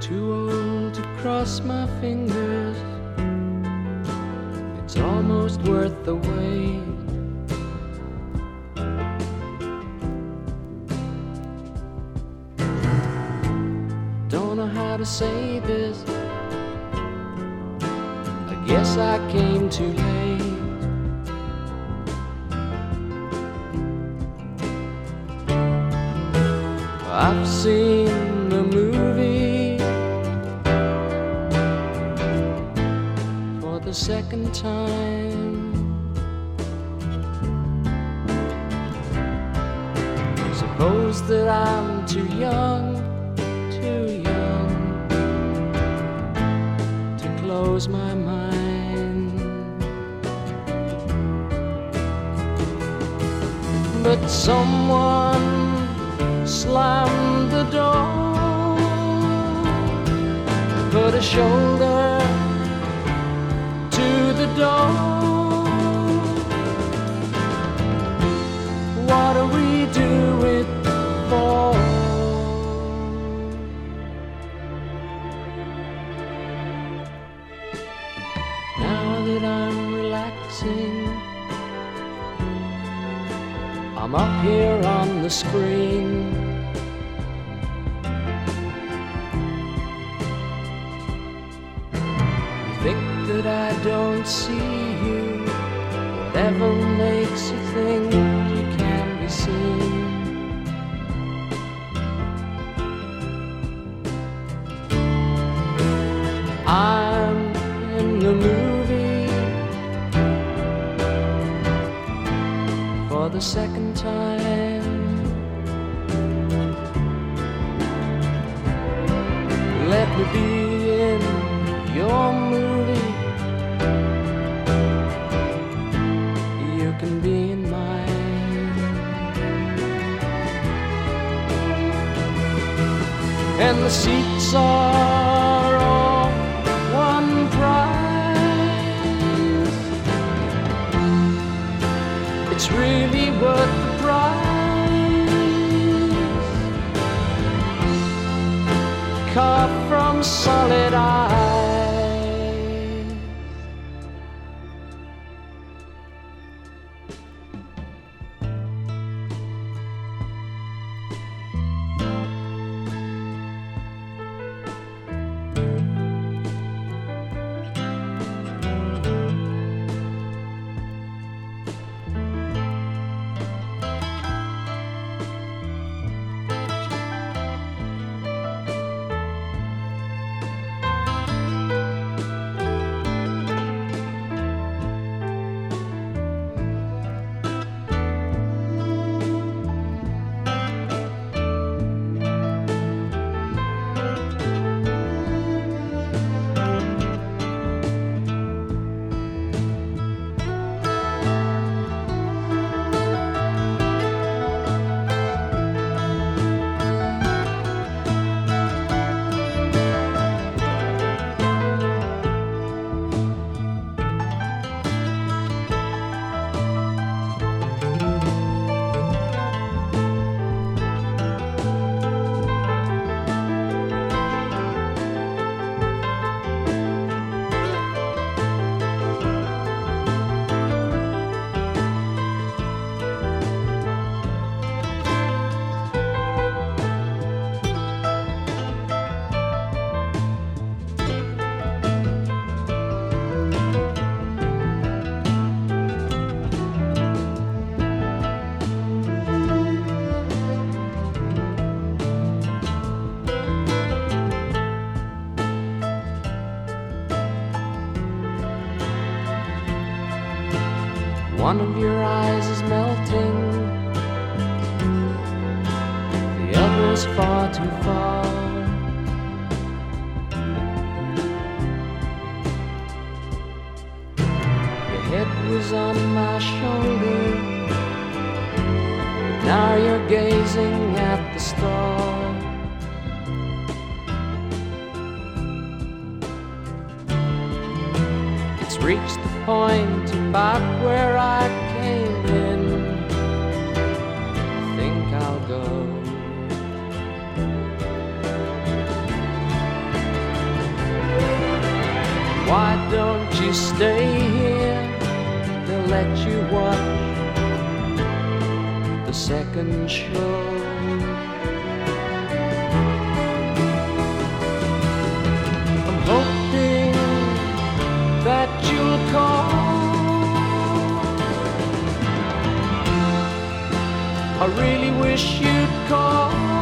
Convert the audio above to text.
Too old to cross my fingers. It's almost worth the wait. Don't know how to say this. I guess I came too late. I've seen the movie for the second time. Suppose that I'm too young to close my mind. But someone slammed the door, put a shoulder to the door. What do we do it for? Now that I'm relaxing, I'm up here on the screen. You think that I don't see you? Whatever makes you think you can be seen? I'm in the movie for the second time. Let me be in your movie. You can be in mine. And the seats are all one price. It's really worth the price. Carved from solid ice. One of your eyes is melting, the other's far too far. Your head was on my shoulder, now you're gazing at the star. It's reached the point about where I came in. I think I'll go. stay here, they'll let you watch the second show. I'm hoping that you'll call. I really wish you'd call.